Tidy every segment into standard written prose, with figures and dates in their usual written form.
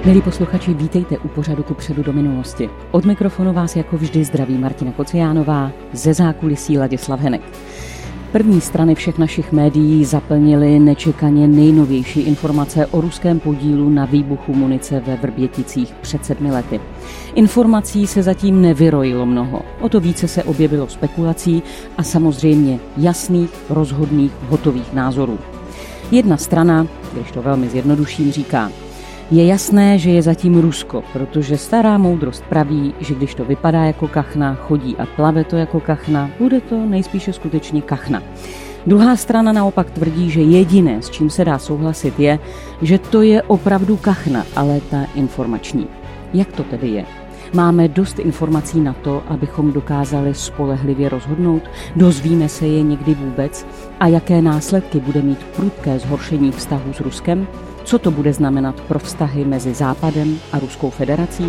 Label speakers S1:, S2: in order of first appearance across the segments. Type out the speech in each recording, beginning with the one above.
S1: Milí posluchači, vítejte u pořadu Kupředu do minulosti. Od mikrofonu vás jako vždy zdraví Martina Kociánová, ze zákulisí Ladislav Henek. První strany všech našich médií zaplnily nečekaně nejnovější informace o ruském podílu na výbuchu munice ve Vrběticích před 7 lety. Informací se zatím nevyrojilo mnoho, o to více se objevilo spekulací a samozřejmě jasných, rozhodných, hotových názorů. Jedna strana, když to velmi zjednoduším, říká: je jasné, že je zatím Rusko, protože stará moudrost praví, že když to vypadá jako kachna, chodí a plave to jako kachna, bude to nejspíše skutečně kachna. Druhá strana naopak tvrdí, že jediné, s čím se dá souhlasit, je, že to je opravdu kachna, ale ta informační. Jak to tedy je? Máme dost informací na to, abychom dokázali spolehlivě rozhodnout? Dozvíme se je někdy vůbec? A jaké následky bude mít prudké zhoršení vztahů s Ruskem? Co to bude znamenat pro vztahy mezi Západem a Ruskou federací?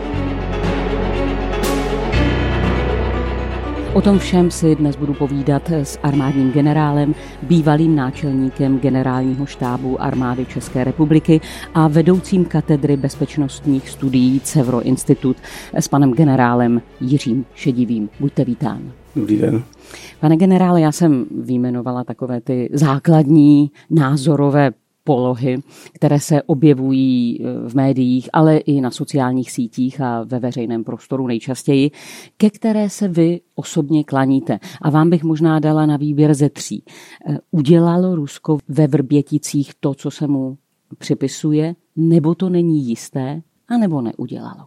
S1: O tom všem si dnes budu povídat s armádním generálem, bývalým náčelníkem generálního štábu armády České republiky a vedoucím katedry bezpečnostních studií Cevro Institut, s panem generálem Jiřím Šedivým. Buďte vítán.
S2: Dobrý den.
S1: Pane generále, já jsem vyjmenovala takové ty základní názorové polohy, které se objevují v médiích, ale i na sociálních sítích a ve veřejném prostoru nejčastěji, ke které se vy osobně klaníte. A vám bych možná dala na výběr ze 3. Udělalo Rusko ve Vrběticích to, co se mu připisuje, nebo to není jisté, anebo neudělalo?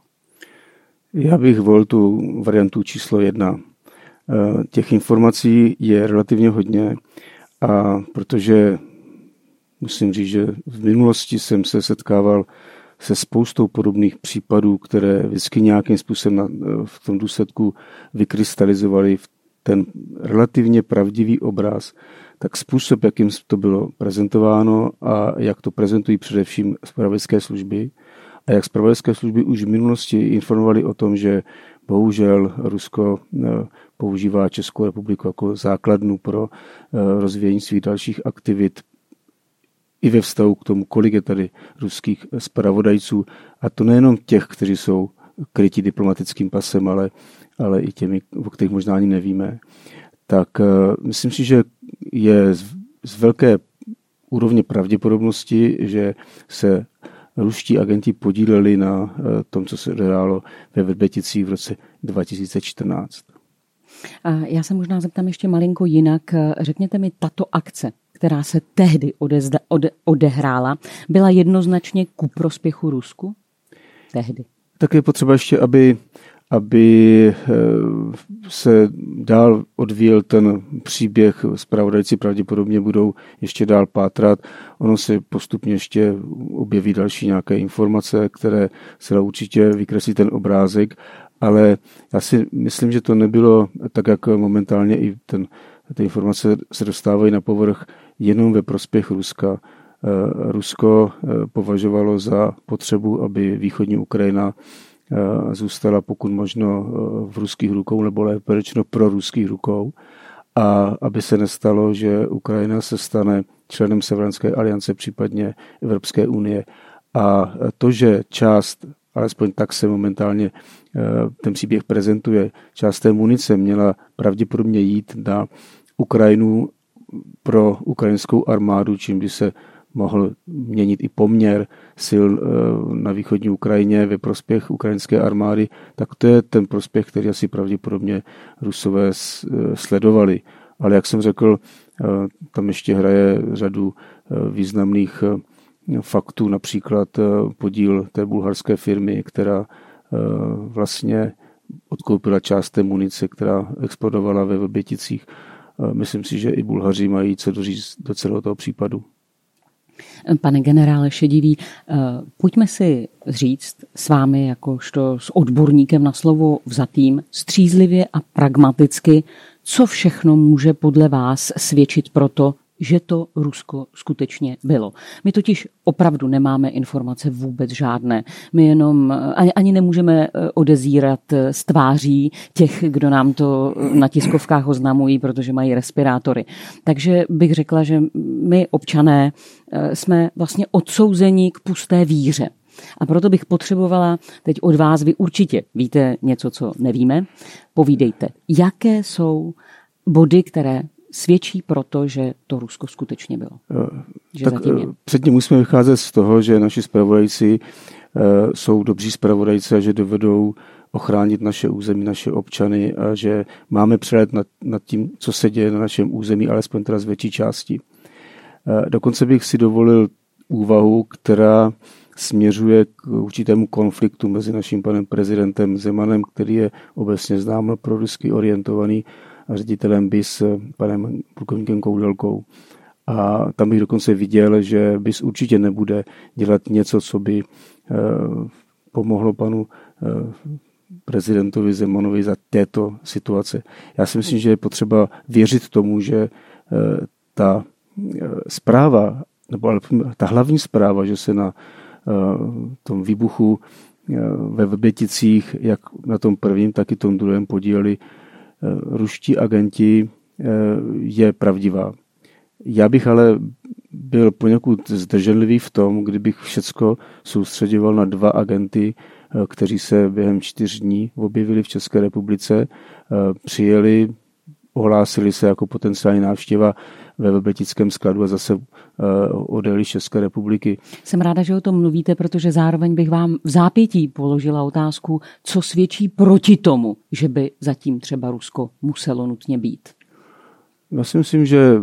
S2: Já bych volil tu variantu číslo 1. Těch informací je relativně hodně, a protože musím říct, že v minulosti jsem se setkával se spoustou podobných případů, které vždycky nějakým způsobem v tom důsledku vykrystalizovaly v ten relativně pravdivý obraz, tak způsob, jakým to bylo prezentováno a jak to prezentují především zpravodajské služby a jak zpravodajské služby už v minulosti informovali o tom, že bohužel Rusko používá Českou republiku jako základnu pro rozvíjení svých dalších aktivit i ve vztahu k tomu, kolik je tady ruských zpravodajců, a to nejenom těch, kteří jsou kryti diplomatickým pasem, ale i těmi, o kterých možná ani nevíme. Tak myslím si, že je z velké úrovně pravděpodobnosti, že se ruští agenti podíleli na tom, co se odehrálo ve Vrběticích v roce 2014.
S1: A já se možná zeptám ještě malinko jinak. Řekněte mi, tato akce, která se tehdy odehrála, byla jednoznačně ku prospěchu Rusku? Tehdy.
S2: Tak je potřeba ještě, aby se dál odvíjel ten příběh. Zpravodajci pravděpodobně budou ještě dál pátrat. Ono se postupně ještě objeví další nějaké informace, které se určitě vykreslí ten obrázek, ale já si myslím, že to nebylo tak, jak momentálně i ty informace se dostávají na povrch jenom ve prospěch Ruska. Rusko považovalo za potřebu, aby východní Ukrajina zůstala pokud možno v ruských rukou, nebo lépe řečeno pro ruských rukou, a aby se nestalo, že Ukrajina se stane členem Severanské aliance, případně Evropské unie. A to, že část, alespoň tak se momentálně ten příběh prezentuje, část té munice měla pravděpodobně jít na Ukrajinu pro ukrajinskou armádu, čím by se mohl měnit i poměr sil na východní Ukrajině ve prospěch ukrajinské armády, tak to je ten prospěch, který asi pravděpodobně Rusové sledovali. Ale jak jsem řekl, tam ještě hraje řadu významných faktů, například podíl té bulharské firmy, která vlastně odkoupila část té munice, která explodovala ve Vrběticích. Myslím si, že i Bulhaři mají co doříct do celého toho případu.
S1: Pane generále Šedivý, pojďme si říct s vámi, jakožto s odborníkem na slovo vzatým, střízlivě a pragmaticky, co všechno může podle vás svědčit pro to, že to Rusko skutečně bylo. My totiž opravdu nemáme informace vůbec žádné. My jenom ani nemůžeme odezírat z tváří těch, kdo nám to na tiskovkách oznamují, protože mají respirátory. Takže bych řekla, že my občané jsme vlastně odsouzeni k pusté víře. A proto bych potřebovala teď od vás, vy určitě víte něco, co nevíme, povídejte, jaké jsou body, které svědčí proto, že to Rusko skutečně bylo. Že
S2: tak předtím musíme vycházet z toho, že naši zpravodajci jsou dobří zpravodajci a že dovedou ochránit naše území, naše občany a že máme přehled nad tím, co se děje na našem území, alespoň teda z větší části. Dokonce bych si dovolil úvahu, která směřuje k určitému konfliktu mezi naším panem prezidentem Zemanem, který je obecně znám prorusky orientovaný, a ředitelem BIS panem plukovníkem Koudelkou. A tam bych dokonce viděl, že BIS určitě nebude dělat něco, co by pomohlo panu prezidentovi Zemanovi za této situace. Já si myslím, že je potřeba věřit tomu, že ta zpráva, nebo ta hlavní zpráva, že se na tom výbuchu ve Vrběticích, jak na tom prvním, tak i tom druhém podíleli ruští agenti, je pravdivá. Já bych ale byl poněkud zdrženlivý v tom, kdybych všecko soustředěval na 2 agenty, kteří se během 4 dní objevili v České republice, přijeli, ohlásili se jako potenciální návštěva ve Vrbětickém skladu a zase odjeli z České republiky.
S1: Jsem ráda, že o tom mluvíte, protože zároveň bych vám v zápětí položila otázku, co svědčí proti tomu, že by zatím třeba Rusko muselo nutně být.
S2: Já si myslím, že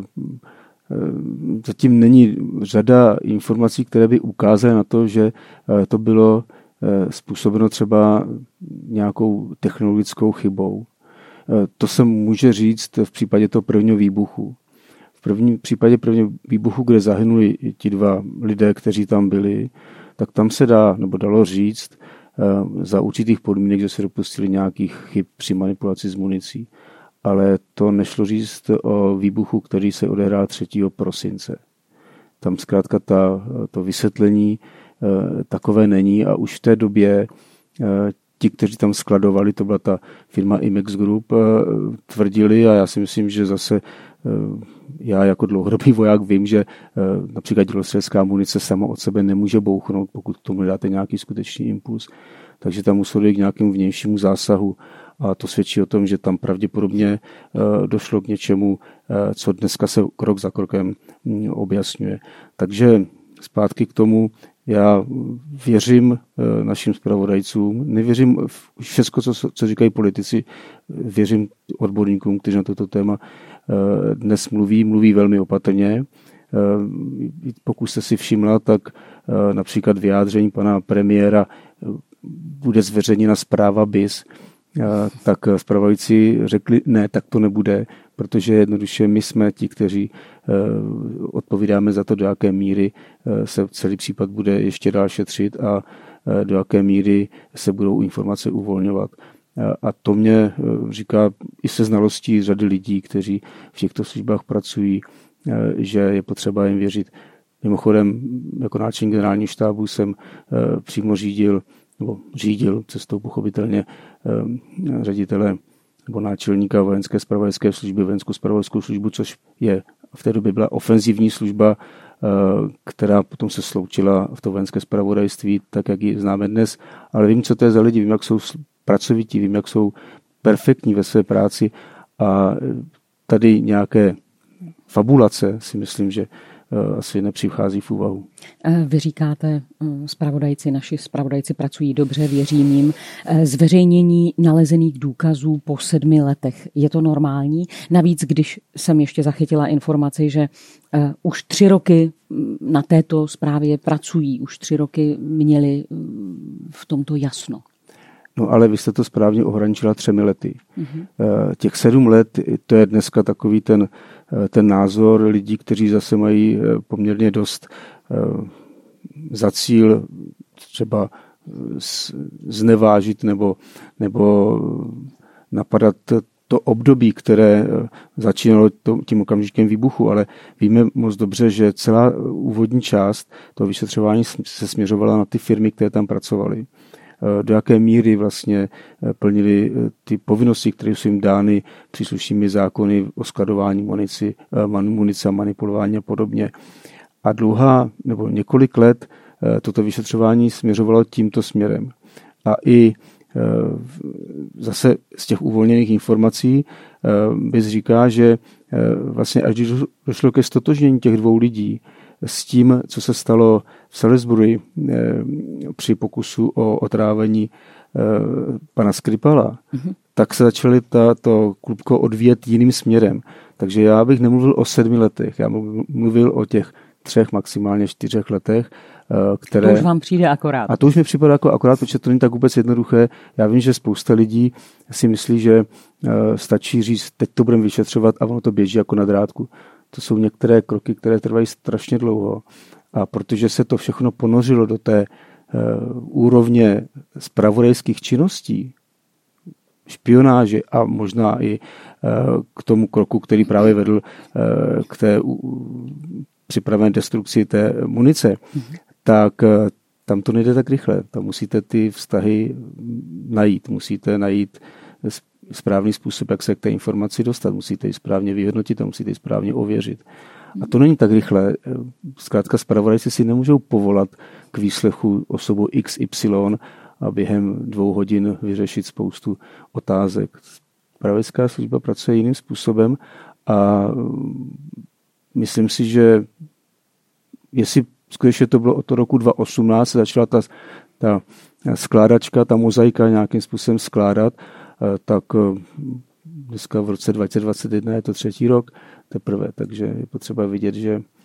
S2: zatím není řada informací, které by ukázaly na to, že to bylo způsobeno třeba nějakou technologickou chybou. To se může říct v případě toho prvního výbuchu. V případě prvního výbuchu, kde zahynuli ti 2 lidé, kteří tam byli, tak tam se dalo říct za určitých podmínek, že se dopustili nějakých chyb při manipulaci s municí. Ale to nešlo říct o výbuchu, který se odehrál 3. prosince. Tam zkrátka to vysvětlení takové není a už v té době ti, kteří tam skladovali, to byla ta firma Imex Group, tvrdili, a já si myslím, že zase já jako dlouhodobý voják vím, že například dělostřelecká munice sama od sebe nemůže bouchnout, pokud k tomu dáte nějaký skutečný impuls. Takže tam muselo dojít k nějakému vnějšímu zásahu a to svědčí o tom, že tam pravděpodobně došlo k něčemu, co dneska se krok za krokem objasňuje. Takže zpátky k tomu, já věřím našim zpravodajcům, nevěřím všechno, co říkají politici, věřím odborníkům, kteří na toto téma dnes mluví velmi opatrně. Pokud jste si všimla, tak například vyjádření pana premiéra bude zveřejněna zpráva BIS, tak zpravodajci řekli, ne, tak to nebude, protože jednoduše my jsme ti, kteří odpovídáme za to, do jaké míry se celý případ bude ještě dál šetřit a do jaké míry se budou informace uvolňovat. A to mě říká i se znalostí řady lidí, kteří v těchto službách pracují, že je potřeba jim věřit. Mimochodem, jako náčelník generálního štábu jsem přímo řídil cestou pochopitelně ředitele nebo náčelníka vojenské zpravodajské služby, vojenskou zpravodajskou službu, což je v té době byla ofenzivní služba, která potom se sloučila v to vojenské zpravodajství, tak jak ji známe dnes. Ale vím, co to je za lidi, vím, jak jsou pracovití, vím, jak jsou perfektní ve své práci a tady nějaké fabulace si myslím, že asi nepřichází v úvahu.
S1: Vy říkáte, naši zpravodajci pracují dobře, věřím jim. Zveřejnění nalezených důkazů po 7 letech, je to normální? Navíc, když jsem ještě zachytila informaci, že už 3 roky na této zprávě pracují, už 3 roky měli v tomto jasno.
S2: No ale vy jste to správně ohraničila 3 lety. Mm-hmm. Těch 7 let, to je dneska takový ten názor lidí, kteří zase mají poměrně dost za cíl třeba znevážit nebo napadat to období, které začínalo tím okamžikem výbuchu, ale víme moc dobře, že celá úvodní část toho vyšetřování se směřovala na ty firmy, které tam pracovaly. Do jaké míry vlastně plnili ty povinnosti, které jsou jim dány příslušnými zákony o skladování munice a manipulování a podobně. A několik let toto vyšetřování směřovalo tímto směrem. A i zase z těch uvolněných informací BIS říká, že vlastně až když došlo ke stotožnění těch dvou lidí s tím, co se stalo v Salisbury při pokusu o otrávení pana Skripala, tak se začaly to klubko odvíjet jiným směrem. Takže já bych nemluvil o 7 letech, já mluvil o těch 3, maximálně 4 letech, které...
S1: To už vám přijde akorát.
S2: A to už mi připadá jako akorát, protože to není tak vůbec jednoduché. Já vím, že spousta lidí si myslí, že stačí říct, teď to budeme vyšetřovat a ono to běží jako na drátku. To jsou některé kroky, které trvají strašně dlouho. A protože se to všechno ponořilo do té úrovně zpravodajských činností, špionáže a možná i k tomu kroku, který právě vedl k té připravené destrukci té munice, tak tam to nejde tak rychle. Tam musíte ty vztahy najít. Musíte najít správný způsob, jak se k té informaci dostat. Musíte ji správně vyhodnotit a musíte ji správně ověřit. A to není tak rychle. Zkrátka zpravodajci si nemůžou povolat k výslechu osobu XY a během 2 hodin vyřešit spoustu otázek. Zpravodajská služba pracuje jiným způsobem a myslím si, že jestli skutečně to bylo od roku 2018, začala ta skládačka, ta mozaika nějakým způsobem skládat, tak dneska v roce 2021 je to 3. rok teprve, takže je potřeba vidět,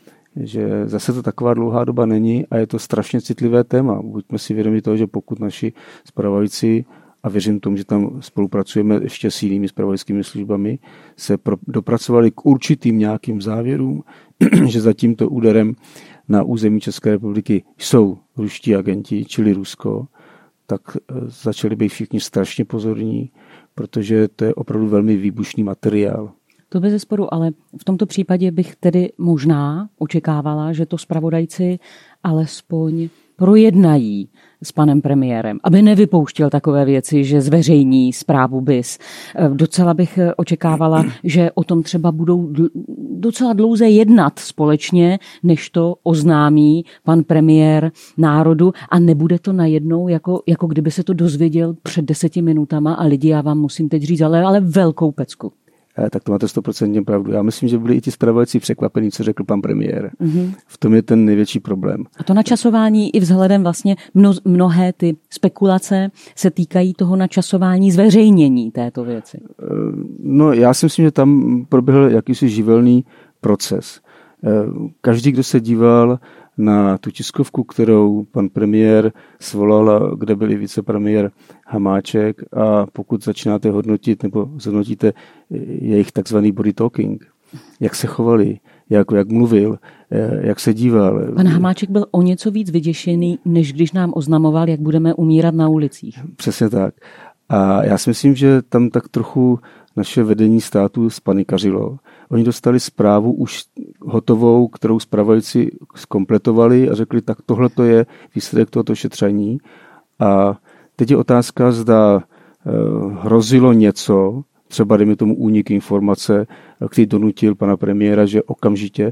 S2: že zase to taková dlouhá doba není a je to strašně citlivé téma. Buďme si vědomi toho, že pokud naši zpravodajci, a věřím tomu, že tam spolupracujeme ještě s jinými zpravodajskými službami, se dopracovali k určitým nějakým závěrům, že za tímto úderem na území České republiky jsou ruští agenti, čili Rusko, tak začali být všichni strašně pozorní, protože to je opravdu velmi výbušný materiál.
S1: To bezesporu, ale v tomto případě bych tedy možná očekávala, že to zpravodajci alespoň projednají s panem premiérem, aby nevypouštěl takové věci, že zveřejní zprávu BIS. Docela bych očekávala, že o tom třeba budou docela dlouze jednat společně, než to oznámí pan premiér národu a nebude to najednou, jako kdyby se to dozvěděl před 10 minutama a lidi, já vám musím teď říct, ale velkou pecku.
S2: Tak to máte 100% pravdu. Já myslím, že byli i ti zpravodajci překvapení, co řekl pan premiér. V tom je ten největší problém.
S1: A to načasování i vzhledem vlastně mnohé ty spekulace se týkají toho načasování zveřejnění této věci.
S2: No, já si myslím, že tam proběhl jakýsi živelný proces. Každý, kdo se díval na tu tiskovku, kterou pan premiér svolal, kde byl i vicepremiér Hamáček, a pokud začínáte hodnotit nebo zhodnotíte jejich takzvaný body talking, jak se chovali, jak mluvil, jak se díval.
S1: Pan Hamáček byl o něco víc vyděšený, než když nám oznamoval, jak budeme umírat na ulicích.
S2: Přesně tak. A já si myslím, že tam tak trochu naše vedení státu spanikařilo. Oni dostali zprávu už hotovou, kterou zpravodajci zkompletovali a řekli, tak tohle to je výsledek tohoto šetření. A teď je otázka, zda hrozilo něco, třeba dejme tomu únik informace, který donutil pana premiéra, že okamžitě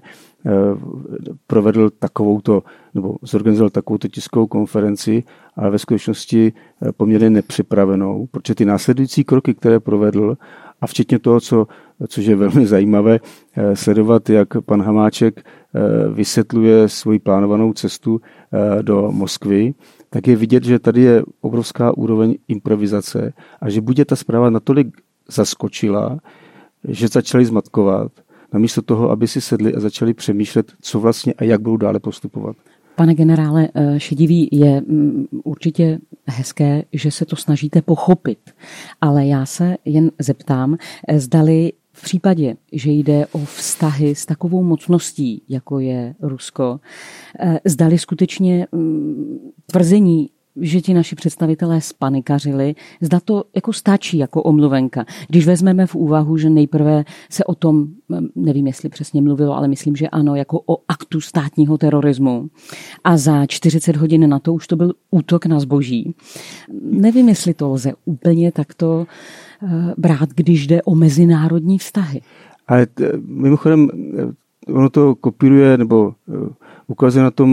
S2: provedl takovouto, nebo zorganizoval takovouto tiskovou konferenci, ale ve skutečnosti poměrně nepřipravenou, protože ty následující kroky, které provedl, a včetně toho, což je velmi zajímavé, sledovat, jak pan Hamáček vysvětluje svoji plánovanou cestu do Moskvy, tak je vidět, že tady je obrovská úroveň improvizace a že buď ta zpráva natolik zaskočila, že začali zmatkovat, namísto toho, aby si sedli a začali přemýšlet, co vlastně a jak budou dále postupovat.
S1: Pane generále Šedivý, je určitě hezké, že se to snažíte pochopit, ale já se jen zeptám, zdali v případě, že jde o vztahy s takovou mocností, jako je Rusko, zdali skutečně tvrzení, že ti naši představitelé spanikařili, zda to jako stačí jako omluvenka. Když vezmeme v úvahu, že nejprve se o tom, nevím, jestli přesně mluvilo, ale myslím, že ano, jako o aktu státního terorismu. A za 40 hodin na to už to byl útok na zboží. Nevím, jestli to lze úplně takto brát, když jde o mezinárodní vztahy.
S2: Ale mimochodem, ono to kopíruje nebo ukazuje na tom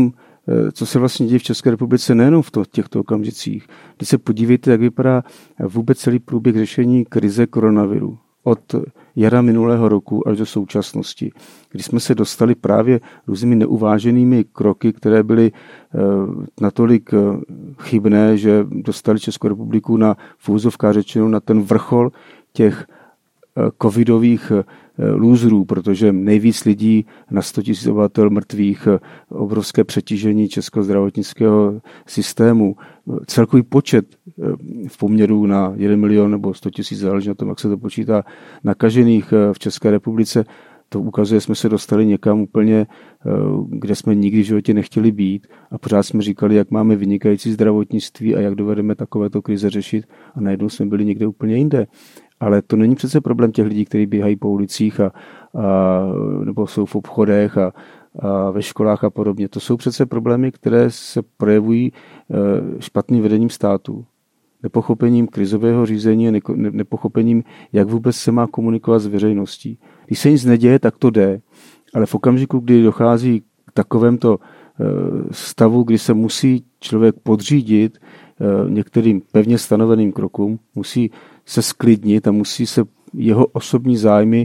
S2: co se vlastně děje v České republice nejenom v těchto okamžicích. Když se podívejte, jak vypadá vůbec celý průběh řešení krize koronaviru od jara minulého roku až do současnosti, kdy jsme se dostali právě různými neuváženými kroky, které byly natolik chybné, že dostali Českou republiku na v úvozovkách řečeno na ten vrchol těch covidových lůzrů, protože nejvíc lidí na 100 000 obyvatel mrtvých, obrovské přetížení českého zdravotnického systému, celkový počet v poměru na 1 milion nebo 100 000, záleží na tom, jak se to počítá, nakažených v České republice, to ukazuje, že jsme se dostali někam úplně, kde jsme nikdy v životě nechtěli být a pořád jsme říkali, jak máme vynikající zdravotnictví a jak dovedeme takovéto krize řešit a najednou jsme byli někde úplně jinde. Ale to není přece problém těch lidí, kteří běhají po ulicích nebo jsou v obchodech a ve školách a podobně. To jsou přece problémy, které se projevují špatným vedením státu, nepochopením krizového řízení a nepochopením, jak vůbec se má komunikovat s veřejností. Když se nic neděje, tak to jde, ale v okamžiku, kdy dochází k takovémto stavu, kdy se musí člověk podřídit některým pevně stanoveným krokům, musí se sklidnit a musí se jeho osobní zájmy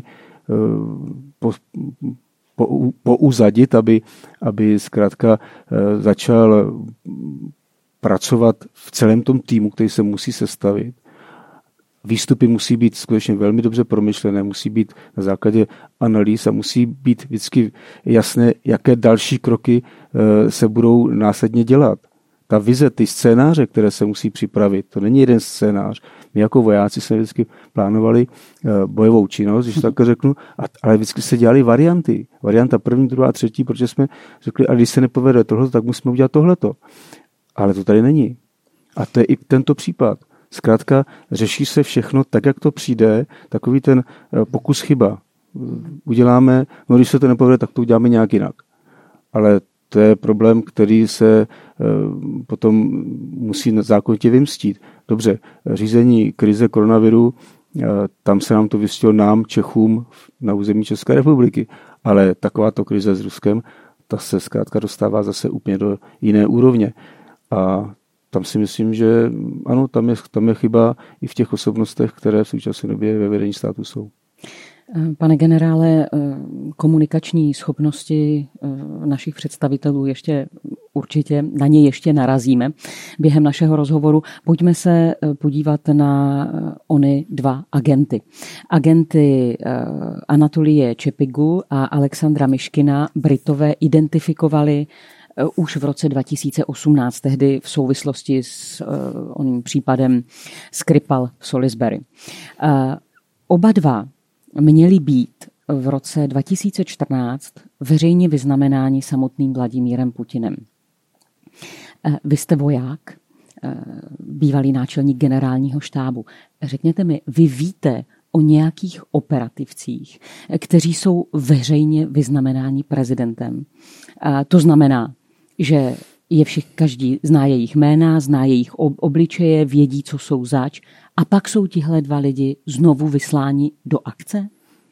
S2: pouzadit, aby zkrátka začal pracovat v celém tom týmu, který se musí sestavit. Výstupy musí být skutečně velmi dobře promyšlené, musí být na základě analýz a musí být vždycky jasné, jaké další kroky se budou následně dělat. Ta vize, ty scénáře, které se musí připravit, to není jeden scénář. My jako vojáci jsme vždycky plánovali bojovou činnost, když to takhle řeknu, ale vždycky se dělali varianty. Varianta první, druhá, třetí, protože jsme řekli, a když se nepovede tohleto, tak musíme udělat tohleto. Ale to tady není. A to je i tento případ. Zkrátka řeší se všechno tak, jak to přijde, takový ten pokus chyba. Uděláme, no když se to nepovede, tak to uděláme nějak jinak. Ale to je problém, který se potom musí zákonitě vymstít. Dobře, řízení krize koronaviru, tam se nám to vystilo nám, Čechům, na území České republiky. Ale takováto krize s Ruskem, ta se zkrátka dostává zase úplně do jiné úrovně. A tam si myslím, že ano, tam je chyba i v těch osobnostech, které v současné době ve vedení státu jsou.
S1: Pane generále, komunikační schopnosti našich představitelů určitě na ně ještě narazíme během našeho rozhovoru. Pojďme se podívat na ony dva agenty. Agenty Anatolie Čepigu a Alexandra Myškina Britové identifikovali už v roce 2018, tehdy v souvislosti s oným případem Skripal v Salisbury. Oba dva měli být v roce 2014 veřejně vyznamenáni samotným Vladimírem Putinem. Vy jste voják, bývalý náčelník generálního štábu. Řekněte mi, vy víte o nějakých operativcích, kteří jsou veřejně vyznamenáni prezidentem. To znamená, že každý zná jejich jména, zná jejich obličeje, vědí, co jsou zač, a pak jsou tihle dva lidi znovu vysláni do akce?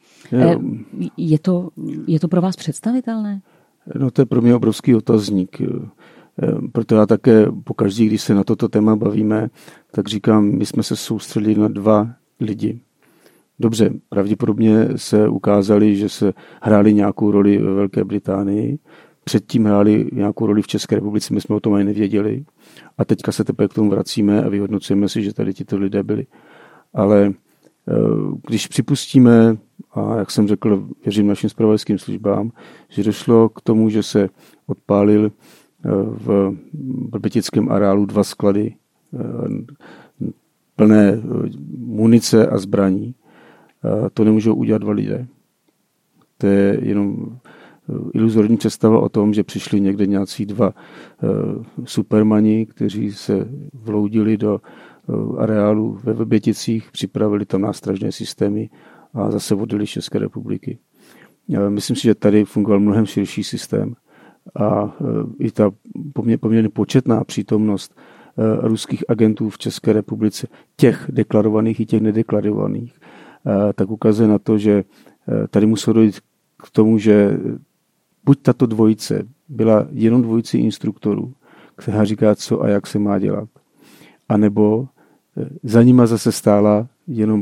S1: Je to pro vás představitelné?
S2: No to je pro mě obrovský otazník. Proto já také pokaždý, když se na toto téma bavíme, tak říkám, my jsme se soustředili na dva lidi. Dobře, pravděpodobně se ukázali, že se hráli nějakou roli ve Velké Británii, předtím hráli nějakou roli v České republice, my jsme o tom ani nevěděli a teďka se teprve k tomu vracíme a vyhodnocujeme si, že tady tito lidé byli. Ale když připustíme, a jak jsem řekl, věřím našim zpravodajským službám, že došlo k tomu, že se odpálil v vrbětickém areálu 2 sklady plné munice a zbraní, to nemůžou udělat 2 lidé. To je jenom iluzorní představa o tom, že přišli někde nějací 2 supermani, kteří se vloudili do areálu ve Vrběticích, připravili tam nástražné systémy a zase odjeli z České republiky. Myslím si, že tady fungoval mnohem širší systém a i ta poměrně početná přítomnost ruských agentů v České republice, těch deklarovaných i těch nedeklarovaných, tak ukazuje na to, že tady muselo dojít k tomu, že buď tato dvojice byla jenom dvojici instruktorů, která říká, co a jak se má dělat, anebo za nima zase stála jenom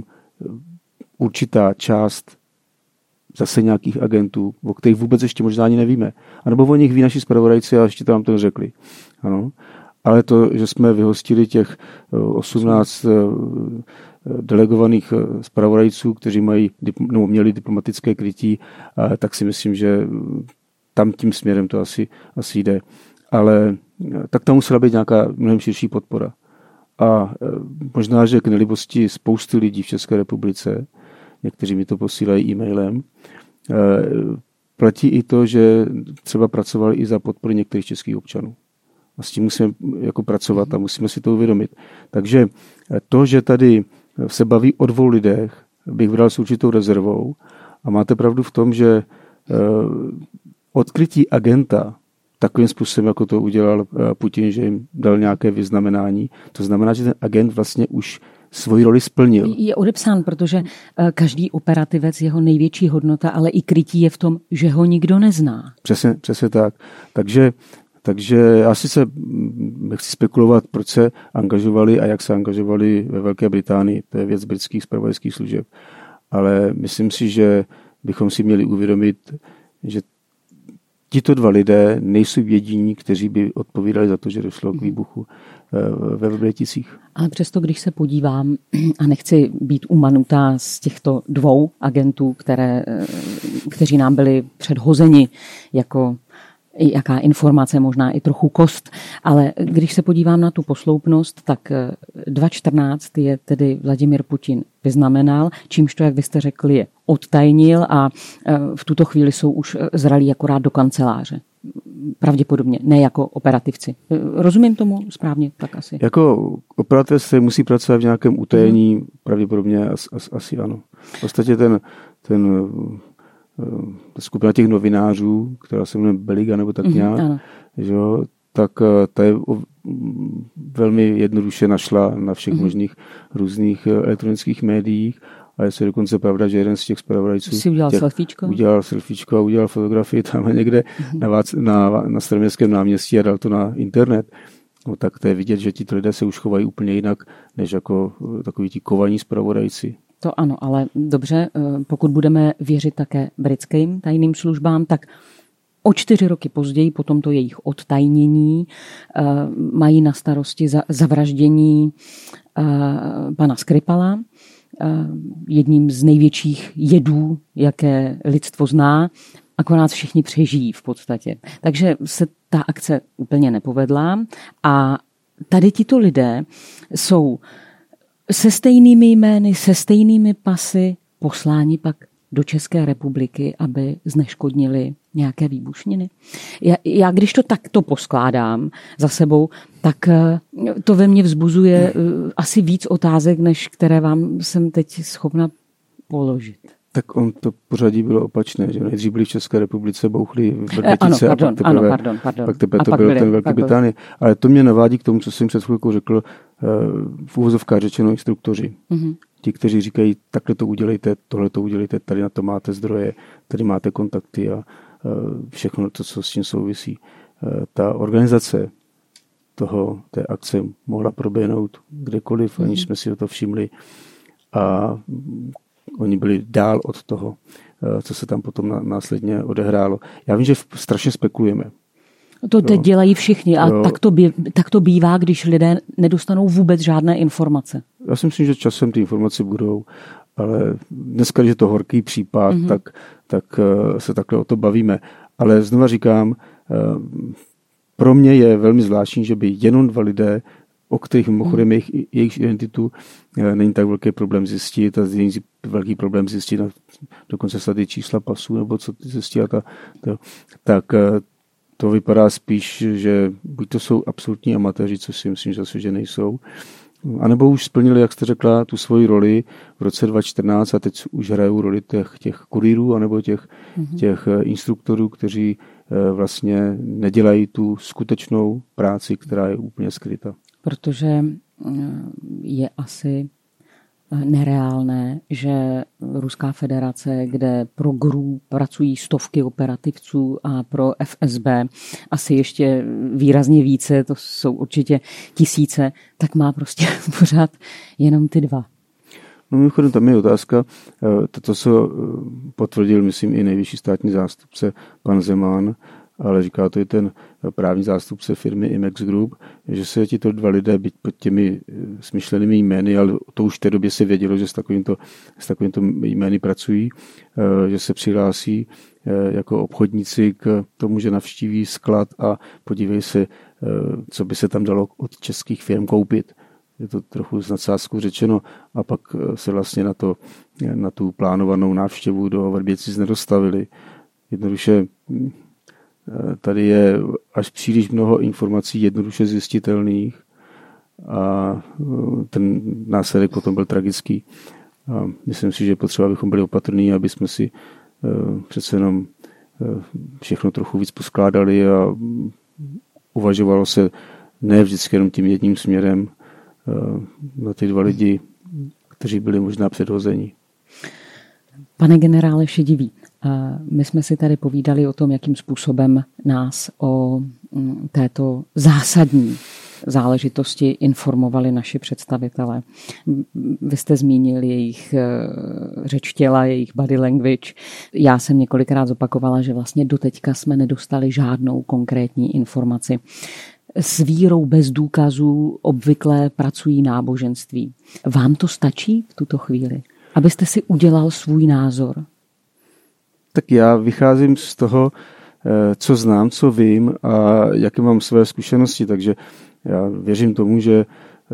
S2: určitá část zase nějakých agentů, o kterých vůbec ještě možná ani nevíme. A nebo o nich ví naši zpravodajci a ještě to nám to neřekli. Ano. Ale to, že jsme vyhostili těch 18 delegovaných zpravodajců, kteří měli diplomatické krytí, tak si myslím, že tam tím směrem to asi jde. Ale tak tam musela být nějaká mnohem širší podpora. A možná, že k nelibosti spousty lidí v České republice, někteří mi to posílají e-mailem, platí i to, že třeba pracovali i za podpory některých českých občanů. A s tím musíme jako pracovat a musíme si to uvědomit. Takže to, že tady se baví o 2 lidech, bych bral s určitou rezervou. A máte pravdu v tom, že odkrytí agenta takovým způsobem, jako to udělal Putin, že jim dal nějaké vyznamenání, to znamená, že ten agent vlastně už svoji roli splnil. Je
S1: odepsán, protože každý operativec, jeho největší hodnota, ale i krytí je v tom, že ho nikdo nezná.
S2: Přesně tak. Takže já sice nechci spekulovat, proč se angažovali a jak se angažovali ve Velké Británii. To je věc britských zpravodajských služeb. Ale myslím si, že bychom si měli uvědomit, že tito 2 lidé nejsou jediní, kteří by odpovídali za to, že došlo k výbuchu ve Vrběticích.
S1: Ale přesto, když se podívám, a nechci být umanutá z těchto 2 agentů, kteří nám byli předhozeni jako jaká informace, možná i trochu kost, ale když se podívám na tu posloupnost, tak 2014 je tedy Vladimír Putin vyznamenal, čímž to, jak vy jste řekli, je odtajnil a v tuto chvíli jsou už zralí akorát do kanceláře. Pravděpodobně, ne jako operativci. Rozumím tomu správně? Tak asi.
S2: Jako operativec se musí pracovat v nějakém utajení, pravděpodobně asi ano. V podstatě ta skupina těch novinářů, která se jmenuje Beliga nebo tak nějak, že jo, tak ta je velmi jednoduše našla na všech možných různých elektronických médiích. A je to dokonce pravda, že jeden z těch zpravodajců
S1: si udělal
S2: selfiečko a udělal fotografii tam někde na Staroměstském náměstí a dal to na internet. No, tak to je vidět, že ti lidé se už chovají úplně jinak, než jako takoví ti kovaní zpravodajci.
S1: To ano, ale dobře, pokud budeme věřit také britským tajným službám, tak o 4 roky později, po tomto jejich odtajnění, mají na starosti zavraždění pana Skripala, jedním z největších jedů, jaké lidstvo zná, akorát všichni přežijí v podstatě. Takže se ta akce úplně nepovedla a tady tito lidé jsou se stejnými jmény, se stejnými pasy posláni pak do České republiky, aby zneškodnili nějaké výbušniny. Já když to takto poskládám za sebou, tak to ve mně vzbuzuje asi víc otázek, než které vám jsem teď schopna položit.
S2: Tak to pořadí bylo opačné, že nejdřív byli v České republice, bouchli v Vrbětice a pak teprve to byl ten Velký Británie. Ale to mě navádí k tomu, co jsem před chvilkou řekl, v úvozovkách řečeno instruktoři. Mm-hmm. Ti, kteří říkají, takhle to udělejte, tohle to udělejte, tady na to máte zdroje, tady máte kontakty a všechno to, co s tím souvisí. Ta organizace té akce mohla proběhnout kdekoliv, aniž jsme si to všimli. A oni byli dál od toho, co se tam potom následně odehrálo. Já vím, že strašně spekulujeme.
S1: To teď dělají všichni a tak to bývá, když lidé nedostanou vůbec žádné informace.
S2: Já si myslím, že časem ty informace budou, ale dneska, když je to horký případ, tak se takhle o to bavíme. Ale znova říkám, pro mě je velmi zvláštní, že by jenom 2 lidé, o kterých mimochodem jejich identitu není tak velký problém zjistit a není velký problém zjistit dokonce sady čísla pasů nebo co zjistí tak to vypadá spíš, že buď to jsou absolutní amatéři, což si myslím, že zase, že nejsou, anebo už splnili, jak jste řekla, tu svoji roli v roce 2014 a teď už hrajou roli těch kurýrů anebo těch instruktorů, kteří vlastně nedělají tu skutečnou práci, která je úplně skryta.
S1: Protože je asi nereálné, že Ruská federace, kde pro GRU pracují stovky operativců a pro FSB asi ještě výrazně více, to jsou určitě tisíce, tak má prostě pořád jenom ty dva.
S2: No mimochodem, tam je otázka, to, co potvrdil, myslím, i nejvyšší státní zástupce pan Zeman, ale říká to i ten právní zástupce firmy Imex Group, že se tito dva lidé, byť pod těmi smyšlenými jmény, ale to už v té době se vědělo, že s takovýmto jmény pracují, že se přihlásí jako obchodníci k tomu, že navštíví sklad a podívej se, co by se tam dalo od českých firm koupit. Je to trochu s nadsázkou řečeno, a pak se vlastně na tu plánovanou návštěvu do Vrbětic nedostavili. Jednoduše tady je až příliš mnoho informací jednoduše zjistitelných a ten následek potom byl tragický. A myslím si, že je potřeba, abychom byli opatrní, aby jsme si přece jenom všechno trochu víc poskládali a uvažovalo se ne vždycky jenom tím jedním směrem na ty dva lidi, kteří byli možná předhození.
S1: Pane generále Šedivý, my jsme si tady povídali o tom, jakým způsobem nás o této zásadní záležitosti informovali naši představitelé. Vy jste zmínil jejich řeč těla, jejich body language. Já jsem několikrát zopakovala, že vlastně doteďka jsme nedostali žádnou konkrétní informaci. S vírou bez důkazů obvykle pracují náboženství. Vám to stačí v tuto chvíli, abyste si udělal svůj názor?
S2: Tak já vycházím z toho, co znám, co vím a jaké mám své zkušenosti, takže já věřím tomu, že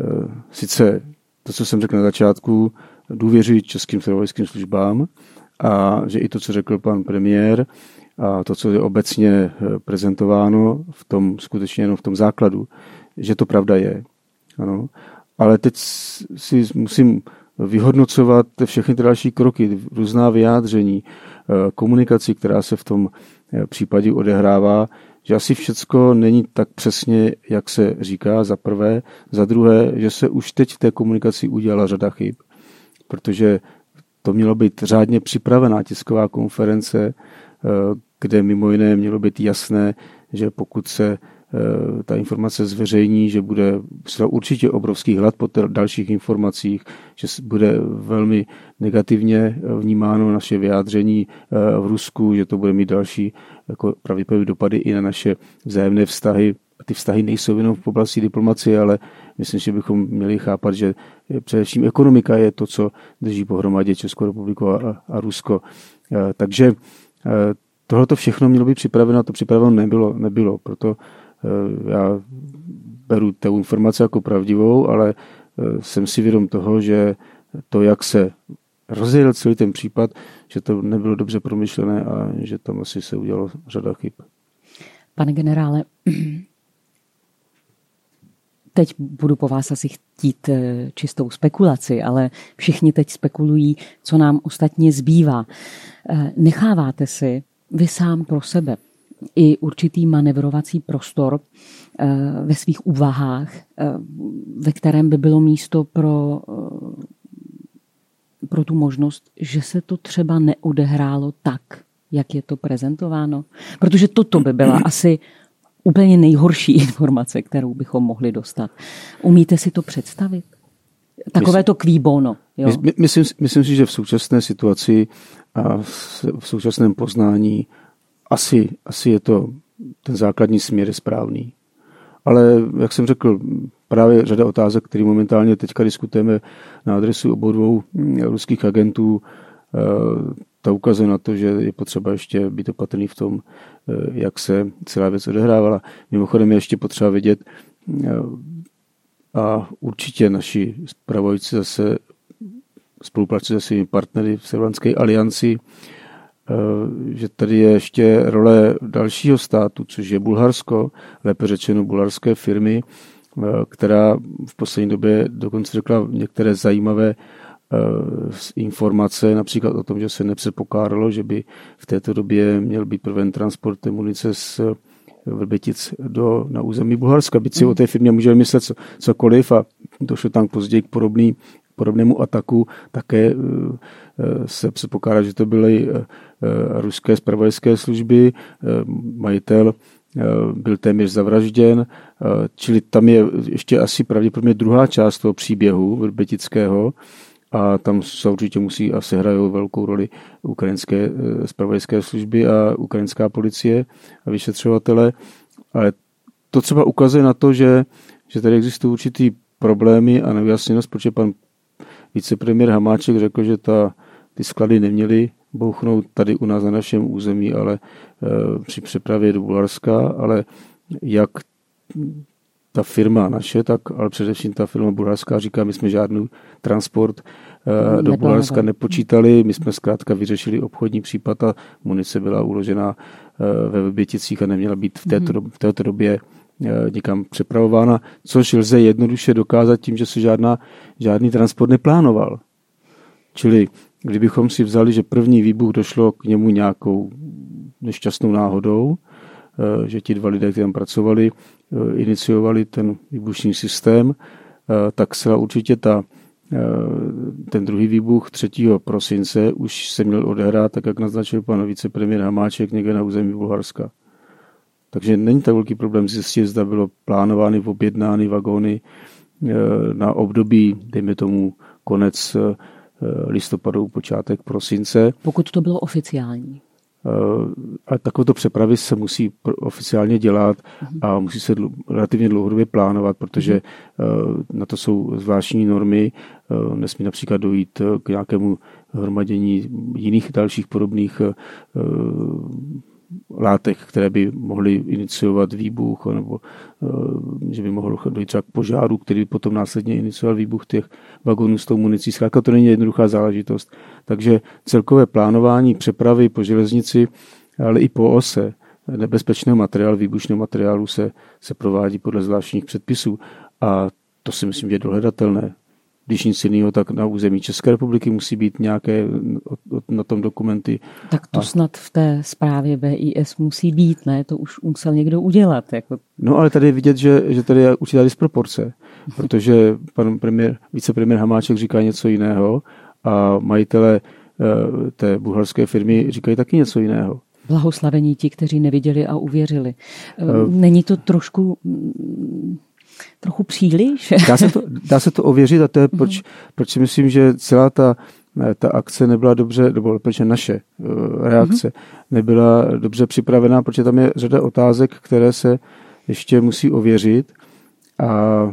S2: sice to, co jsem řekl na začátku, důvěřuji českým zpravodajským službám a že i to, co řekl pan premiér a to, co je obecně prezentováno skutečně jenom v tom základu, že to pravda je. Ano. Ale teď si musím vyhodnocovat všechny ty další kroky, různá vyjádření, komunikaci, která se v tom případě odehrává, že asi všecko není tak přesně, jak se říká, za prvé. Za druhé, že se už teď v té komunikaci udělala řada chyb, protože to mělo být řádně připravená tisková konference, kde mimo jiné mělo být jasné, že pokud se ta informace zveřejní, že bude určitě obrovský hlad po dalších informacích, že bude velmi negativně vnímáno naše vyjádření v Rusku, že to bude mít další jako pravděpodobně dopady i na naše vzájemné vztahy. Ty vztahy nejsou jenom v oblasti diplomacie, ale myslím, že bychom měli chápat, že především ekonomika je to, co drží pohromadě Českou republiku a Rusko. Takže tohleto všechno mělo být připraveno, a to připraveno nebylo. Proto já beru tu informaci jako pravdivou, ale jsem si vědom toho, že to, jak se rozjel celý ten případ, že to nebylo dobře promyšlené a že tam asi se udělalo řada chyb.
S1: Pane generále, teď budu po vás asi chtít čistou spekulaci, ale všichni teď spekulují, co nám ostatně zbývá. Necháváte si vy sám pro sebe i určitý manevrovací prostor ve svých úvahách, ve kterém by bylo místo pro tu možnost, že se to třeba neodehrálo tak, jak je to prezentováno? Protože toto by byla asi úplně nejhorší informace, kterou bychom mohli dostat. Umíte si to představit? Takové to qui bono. Jo?
S2: Myslím si, že v současné situaci a v současném poznání asi je to ten základní směr je správný. Ale, jak jsem řekl, právě řada otázek, které momentálně teďka diskutujeme na adresu obou dvou ruských agentů, ta ukazuje na to, že je potřeba ještě být opatrný v tom, jak se celá věc odehrávala. Mimochodem je ještě potřeba vědět, a určitě naši zpravodajci zase spolupracují se svými partnery v Severoatlantické alianci, že tady je ještě role dalšího státu, což je Bulharsko, lépe řečeno bulharské firmy, která v poslední době dokonce řekla některé zajímavé informace, například o tom, že se nepředpokládalo, že by v této době měl být proveden transport munice z Vrbětic na území Bulharska. Byť si o té firmě můžeme myslet cokoliv a došlo tam později k podobné podobnému ataku. Také se předpokládá, že to byly ruské zpravodajské služby. Majitel byl téměř zavražděn, čili tam je ještě asi pravděpodobně druhá část toho příběhu vrbětického a tam se určitě musí a sehrají velkou roli ukrajinské zpravodajské služby a ukrajinská policie a vyšetřovatele. Ale to třeba ukazuje na to, že tady existují určitý problémy a nevyjasněnost, protože pan vicepremiér Hamáček řekl, že ty sklady neměly bouchnout tady u nás na našem území, ale při přepravě do Bulharska, ale jak ta firma naše, tak ale především ta firma bulharská říká, my jsme žádný transport do Bulharska nepočítali, my jsme zkrátka vyřešili obchodní případ a munice byla uložena ve Vrběticích a neměla být v této době někam přepravována, což lze jednoduše dokázat tím, že se žádný transport neplánoval. Čili kdybychom si vzali, že první výbuch došlo k němu nějakou nešťastnou náhodou, že ti dva lidé, kteří tam pracovali, iniciovali ten výbušný systém, tak se určitě ten druhý výbuch 3. prosince už se měl odehrát, tak jak naznačil pan vicepremiér Hamáček, někde na území Bulharska. Takže není tak velký problém zjistit, zda bylo plánovány, objednány vagóny na období, dejme tomu konec listopadu, počátek prosince.
S1: Pokud to bylo oficiální.
S2: A takovéto přepravy se musí oficiálně dělat a musí se relativně dlouhodobě plánovat, protože na to jsou zvláštní normy. Nesmí například dojít k nějakému hromadění jiných dalších podobných látek, které by mohly iniciovat výbuch, nebo že by mohlo dojít třeba k požáru, který by potom následně inicioval výbuch těch vagónů s tou municí. Zkrátka to není jednoduchá záležitost. Takže celkové plánování přepravy po železnici, ale i po ose nebezpečného materiálu, výbušného materiálu se provádí podle zvláštních předpisů. A to si myslím, že je dohledatelné. Když nic jiného, tak na území České republiky musí být nějaké na tom dokumenty.
S1: Tak to snad v té zprávě BIS musí být, ne? To už musel někdo udělat. Jako...
S2: No ale tady je vidět, že tady je určitá disproporce, protože pan vicepremiér Hamáček říká něco jiného a majitelé té bulharské firmy říkají taky něco jiného.
S1: Blahoslavení ti, kteří neviděli a uvěřili. Není to trochu příliš?
S2: Dá se to ověřit a to je proč si myslím, že celá ta akce nebyla dobře, nebo protože naše reakce nebyla dobře připravená, protože tam je řada otázek, které se ještě musí ověřit a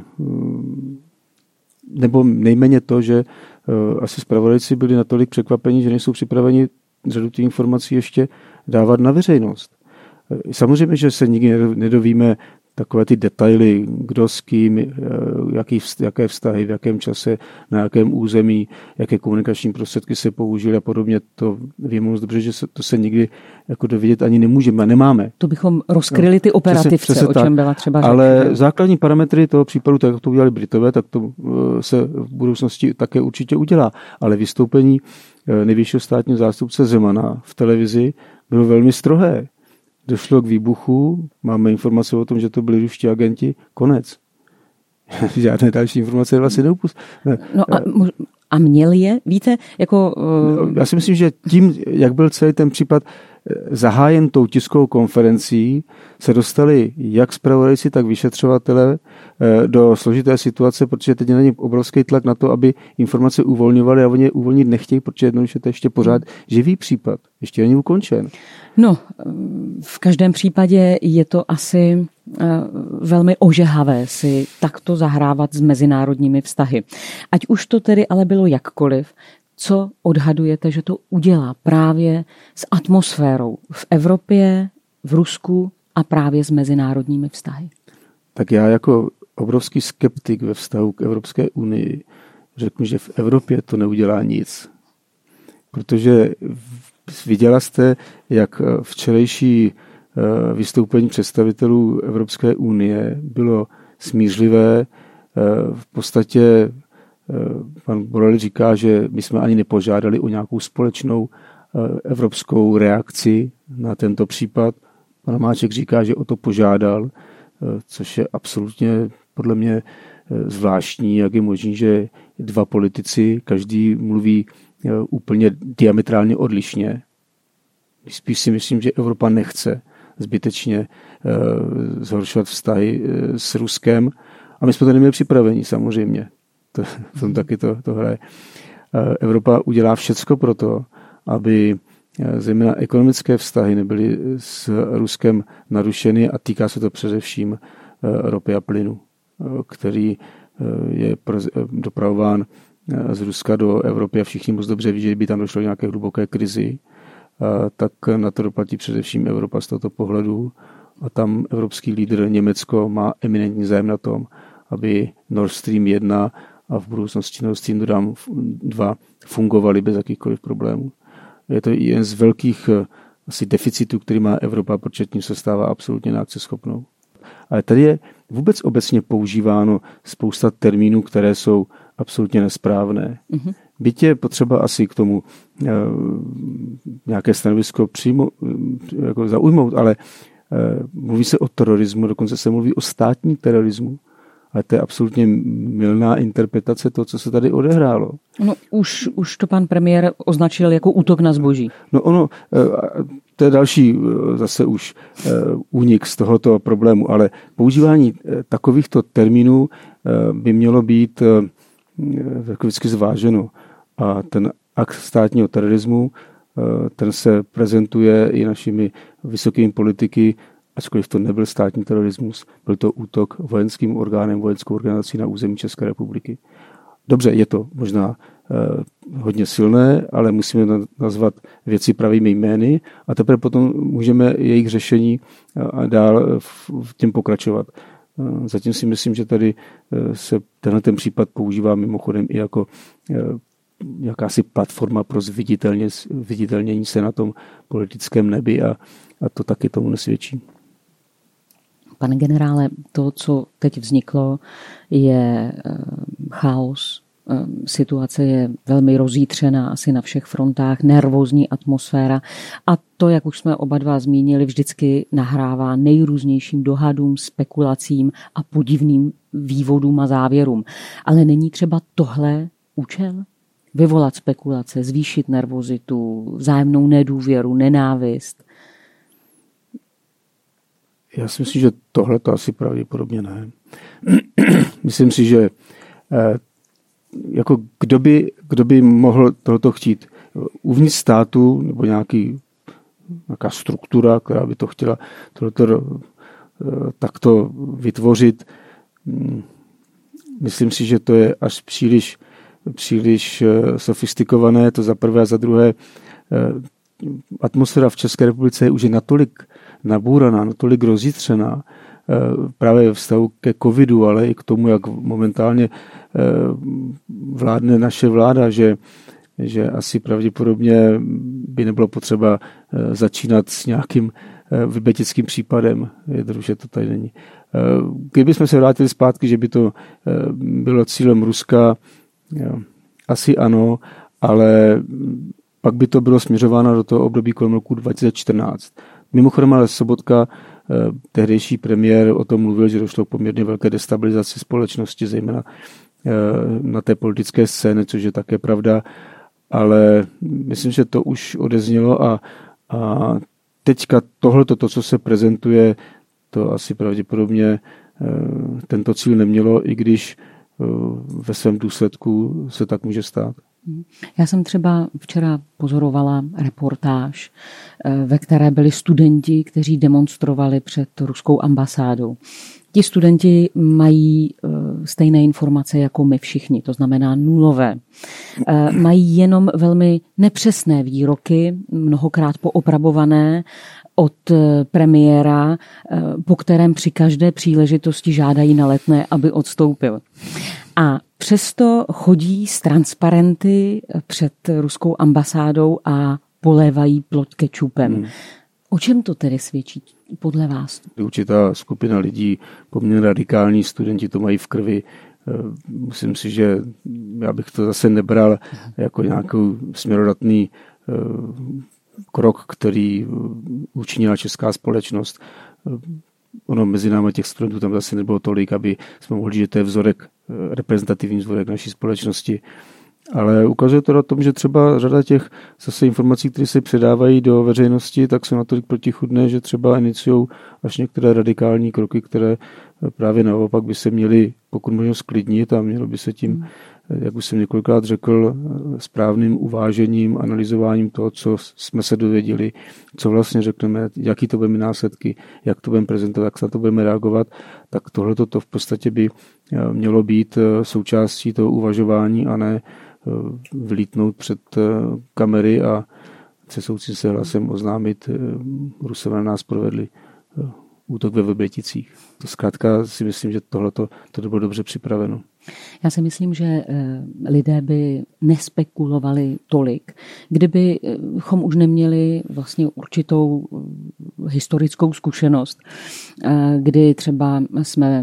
S2: nebo nejméně to, že asi zpravodajci byli natolik překvapení, že nejsou připraveni řadu těch informací ještě dávat na veřejnost. Samozřejmě, že se nikdy nedovíme takové ty detaily, kdo s kým, jaké vztahy, v jakém čase, na jakém území, jaké komunikační prostředky se použily a podobně. To víme moc dobře, že to se nikdy jako dovědět ani nemůžeme a nemáme.
S1: To bychom rozkryli ty operativce, přesně o čem byla třeba řeč.
S2: Ale základní parametry toho případu, tak jak to udělali Britové, tak to se v budoucnosti také určitě udělá. Ale vystoupení nejvyššího státního zástupce Zemana v televizi bylo velmi strohé. Došlo k výbuchu, máme informace o tom, že to byli ruští agenti, konec. Žádné další informace vlastně neupustili.
S1: No a měl je? Víte, jako...
S2: Já si myslím, že tím, jak byl celý ten případ zahájen tou tiskovou konferencí, se dostali jak zpravodajci, tak vyšetřovatelé do složité situace, protože teď není obrovský tlak na to, aby informace uvolňovali a oni je uvolnit nechtějí, protože jednoduše to ještě pořád živý případ. Ještě není ukončen.
S1: No, v každém případě je to asi velmi ožehavé si takto zahrávat s mezinárodními vztahy. Ať už to tedy ale bylo jakkoliv, co odhadujete, že to udělá právě s atmosférou v Evropě, v Rusku a právě s mezinárodními vztahy? Tak
S2: já jako obrovský skeptik ve vztahu k Evropské unii řeknu, že v Evropě to neudělá nic. Protože viděla jste, jak včerejší vystoupení představitelů Evropské unie bylo smířlivé. V podstatě pan Borrell říká, že my jsme ani nepožádali o nějakou společnou evropskou reakci na tento případ. Pan Hamáček říká, že o to požádal, což je absolutně podle mě zvláštní, jak je možné, že dva politici, každý mluví úplně diametrálně odlišně. Spíš si myslím, že Evropa nechce zbytečně zhoršovat vztahy s Ruskem. A my jsme to neměli připraveni, samozřejmě. V tom taky to hraje. Evropa udělá všecko pro to, aby zejména ekonomické vztahy nebyly s Ruskem narušeny a týká se to především ropy a plynu, který je dopravován z Ruska do Evropy a všichni moc dobře ví, že by tam došlo k nějaké hluboké krizi, tak na to doplatí především Evropa z tohoto pohledu a tam evropský lídr Německo má eminentní zájem na tom, aby Nord Stream 1 a v budoucnosti Nord Stream 2 fungovaly bez jakýchkoliv problémů. Je to jeden z velkých asi deficitů, který má Evropa, protože tím se stává absolutně neakceschopnou. Ale tady je vůbec obecně používáno spousta termínů, které jsou absolutně nesprávné. Mm-hmm. Byť je potřeba asi k tomu nějaké stanovisko jako zaujmout, ale mluví se o terorismu, dokonce se mluví o státním terorismu. Ale to je absolutně mylná interpretace toho, co se tady odehrálo.
S1: No, už to pan premiér označil jako útok na zboží.
S2: No ono, to je další zase už únik z tohoto problému, ale používání takovýchto termínů by mělo být vždycky zváženo. A ten akt státního terorismu, ten se prezentuje i našimi vysokými politiky, ačkoliv to nebyl státní terorismus, byl to útok vojenským orgánem, vojenskou organizací na území České republiky. Dobře, je to možná hodně silné, ale musíme nazvat věci pravými jmény a teprve potom můžeme jejich řešení a dál v tím pokračovat. Zatím si myslím, že tady se tenhle ten případ používá mimochodem i jako jakási platforma pro zviditelnění se na tom politickém nebi a to taky tomu nesvědčí.
S1: Pane generále, to, co teď vzniklo, je chaos. Situace je velmi rozjitřená asi na všech frontách, nervózní atmosféra a to, jak už jsme oba dva zmínili, vždycky nahrává nejrůznějším dohadům, spekulacím a podivným vývodům a závěrům. Ale není třeba tohle účel? Vyvolat spekulace, zvýšit nervozitu, vzájemnou nedůvěru, nenávist?
S2: Já si myslím, že tohle to asi pravděpodobně ne. Myslím si, že jako kdo by mohl tohoto chtít? Uvnitř státu nebo nějaká struktura, která by to chtěla takto vytvořit. Myslím si, že to je až příliš sofistikované, to za prvé a za druhé. Atmosféra v České republice je už natolik nabůraná, natolik rozjitřená právě ve vztahu ke covidu, ale i k tomu, jak momentálně vládne naše vláda, že asi pravděpodobně by nebylo potřeba začínat s nějakým vybetickým případem, že to tady není. Kdybychom se vrátili zpátky, že by to bylo cílem Ruska, asi ano, ale pak by to bylo směřováno do toho období kolem roku 2014. Mimochodem ale Sobotka, tehdejší premiér, o tom mluvil, že došlo k poměrně velké destabilizaci společnosti, zejména na té politické scéně, což je také pravda, ale myslím, že to už odeznělo a teďka tohleto, co se prezentuje, to asi pravděpodobně tento cíl nemělo, i když ve svém důsledku se tak může stát.
S1: Já jsem třeba včera pozorovala reportáž, ve které byli studenti, kteří demonstrovali před ruskou ambasádou. Ti studenti mají stejné informace jako my všichni, to znamená nulové. Mají jenom velmi nepřesné výroky, mnohokrát poopravované od premiéra, po kterém při každé příležitosti žádají na Letné, aby odstoupil. A přesto chodí s transparenty před ruskou ambasádou a polévají plot kečupem. O čem to tedy svědčí podle vás?
S2: Určitá skupina lidí, poměrně radikální studenti to mají v krvi. Myslím si, že já bych to zase nebral jako nějaký směrodatný krok, který učinila česká společnost. ono mezi námi těch studentů tam zase nebylo tolik, aby jsme mohli, že to je vzorek, reprezentativní vzorek naší společnosti. Ale ukazuje to na tom, že třeba řada těch zase informací, které se předávají do veřejnosti, tak jsou natolik protichůdné, že třeba iniciují až některé radikální kroky, které právě naopak by se měly pokud možno sklidnit a mělo by se tím, jak už jsem několikrát řekl, správným uvážením, analyzováním toho, co jsme se dověděli, co vlastně řekneme, jaký to bude mít následky, jak to budeme prezentovat, jak se na to budeme reagovat, tak tohleto to v podstatě by mělo být součástí toho uvažování a ne vlítnout před kamery a třesoucím se hlasem oznámit, Rusové na nás provedli útok ve Vrběticích. To zkrátka si myslím, že tohleto bylo dobře připraveno.
S1: Já si myslím, že lidé by nespekulovali tolik, kdybychom už neměli vlastně určitou historickou zkušenost, kdy třeba jsme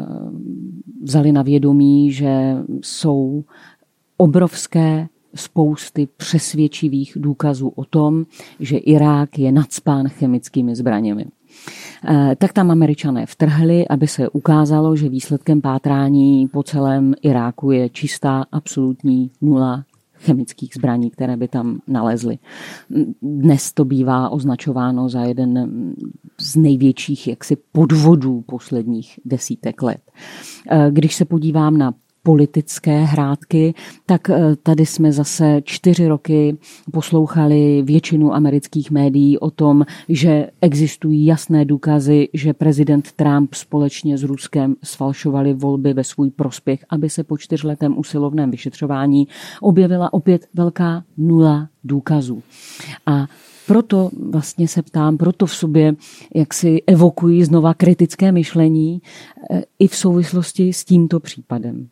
S1: vzali na vědomí, že jsou obrovské spousty přesvědčivých důkazů o tom, že Irák je nacpán chemickými zbraněmi. Tak tam Američané vtrhli, aby se ukázalo, že výsledkem pátrání po celém Iráku je čistá absolutní nula chemických zbraní, které by tam nalezly. Dnes to bývá označováno za jeden z největších jaksi podvodů posledních desítek let. Když se podívám na politické hrátky, tak tady jsme zase 4 roky poslouchali většinu amerických médií o tom, že existují jasné důkazy, že prezident Trump společně s Ruskem sfalšovali volby ve svůj prospěch, aby se po 4letém usilovném vyšetřování objevila opět velká nula důkazů. A proto vlastně se ptám, proto v sobě jak si evokují znova kritické myšlení i v souvislosti s tímto případem.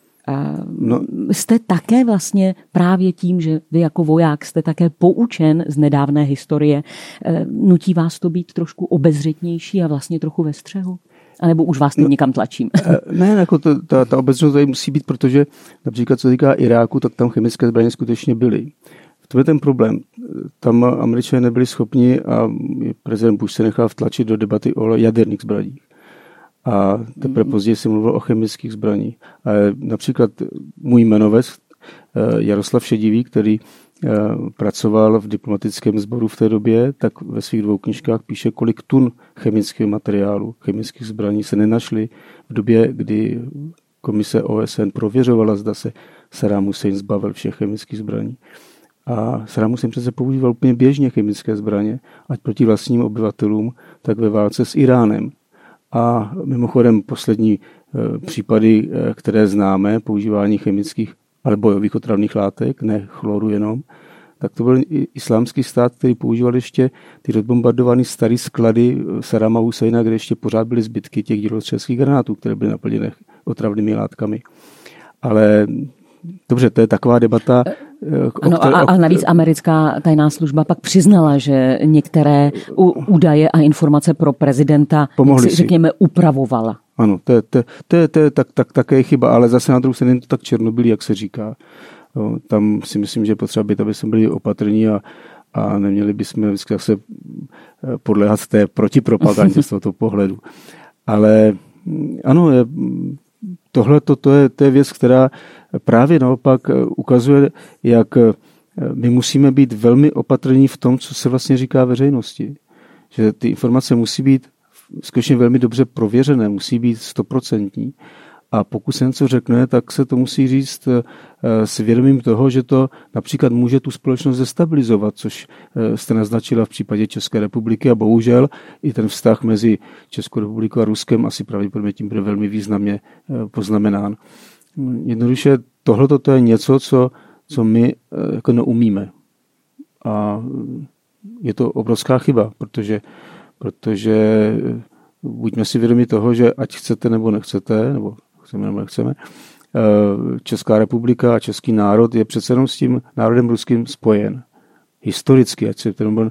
S1: Jste také vlastně právě tím, že vy jako voják jste také poučen z nedávné historie, nutí vás to být trošku obezřetnější a vlastně trochu ve střehu? A nebo už vás teď někam tlačím?
S2: Ne, jako ta obezřetnost tady musí být, protože například co týká Iráku, tak tam chemické zbraně skutečně byly. V tom je ten problém. Tam Američané nebyli schopni a prezident Bush se nechal vtlačit do debaty o jaderných zbraních. A teprve později se mluvil o chemických zbraních. A například můj jmenovec Jaroslav Šedivý, který pracoval v diplomatickém sboru v té době, tak ve svých 2 knížkách píše, kolik tun chemického materiálu, chemických zbraní se nenašly v době, kdy komise OSN prověřovala, zda se Saddam Hussein zbavil všech chemických zbraní. A Saddam Hussein přece používal úplně běžně chemické zbraně, ať proti vlastním obyvatelům, tak ve válce s Iránem. A mimochodem poslední případy, které známe, používání chemických, ale bojových otravných látek, ne chloru jenom, tak to byl islámský stát, který používal ještě ty rozbombardované staré sklady Saddama Husseina, kde ještě pořád byly zbytky těch dělostřeleckých granátů, které byly naplněné otravnými látkami. Ale dobře, to je taková debata.
S1: A navíc americká tajná služba pak přiznala, že některé údaje a informace pro prezidenta, řekněme, upravovala.
S2: Ano, to je také chyba, ale zase na druhou stranu není to tak černobylý, jak se říká. Tam si myslím, že je potřeba být, aby jsme byli opatrní a neměli bychom vždycky zase podléhat té protipropagandě z tohoto pohledu. Ale ano, tohle to je věc, která právě naopak ukazuje, jak my musíme být velmi opatrní v tom, co se vlastně říká veřejnosti. Že ty informace musí být skutečně velmi dobře prověřené, musí být 100%. A pokud se něco řekne, tak se to musí říct s vědomím toho, že to například může tu společnost destabilizovat, což jste naznačila v případě České republiky a bohužel i ten vztah mezi Českou republikou a Ruskem asi pravděpodobně tím bude velmi významně poznamenán. Jednoduše tohleto to je něco, co my jako neumíme. A je to obrovská chyba, protože buďme si vědomi toho, že ať chcete nebo nechcete, nebo chceme nebo nechceme, Česká republika a český národ je přece jenom s tím národem ruským spojen. Historicky, ať se